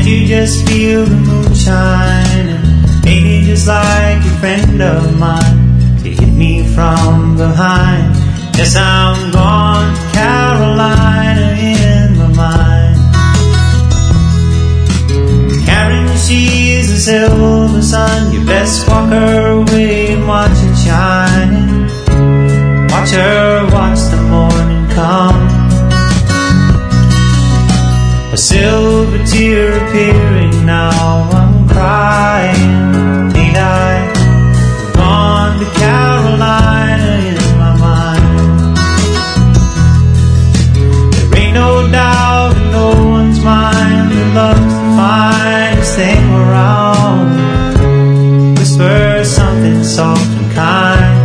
Can't you just feel the moonshine and maybe just like a friend of mine to hit me from behind? Yes, I'm gone to Carolina in my mind. Karen, she's a silver sun. You best walk her away and watch it shining. Watch her watch the morning come. A silver tear appearing now. I'm crying, ain't I? We're gone to Carolina in my mind. There ain't no doubt in no one's mind that love's the finest thing around. Whisper something soft and kind.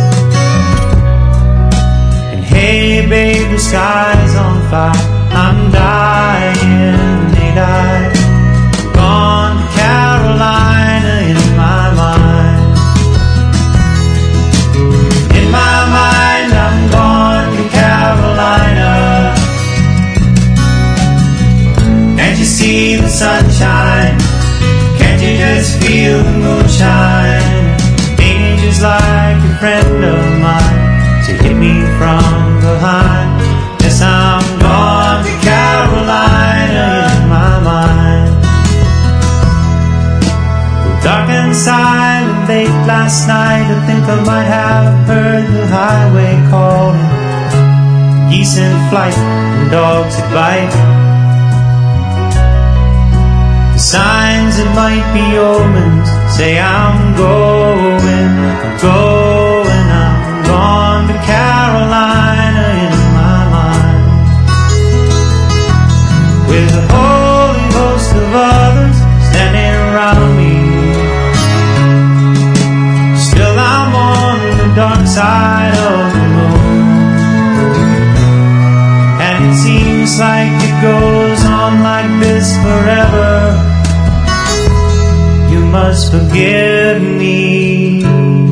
And hey babe, the sky's on fire. I'm dying, ain't I? Gone to Carolina in my mind. In my mind, I'm gone to Carolina. Can't you see the sunshine? Can't you just feel the moonshine? Ain't it just like a friend of mine to hit me from behind? Yes, I'm gone to Carolina in my mind. Well, dark and silent late last night, I think I might have heard the highway calling. Geese in flight and dogs that bite. The signs that might be omens say I'm going, I'm gone to Carolina in my mind. With a holy host of others standing around me, still I'm on the dark side of the moon. And it seems like it goes on like this forever. You must forgive me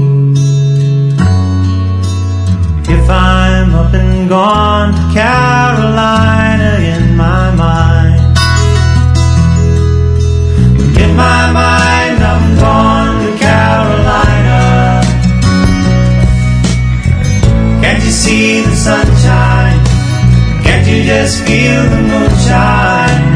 if I'm up and gone to Carolina in my mind. In my mind, I'm gone to Carolina. Can't you see the sunshine? Can't you just feel the moonshine?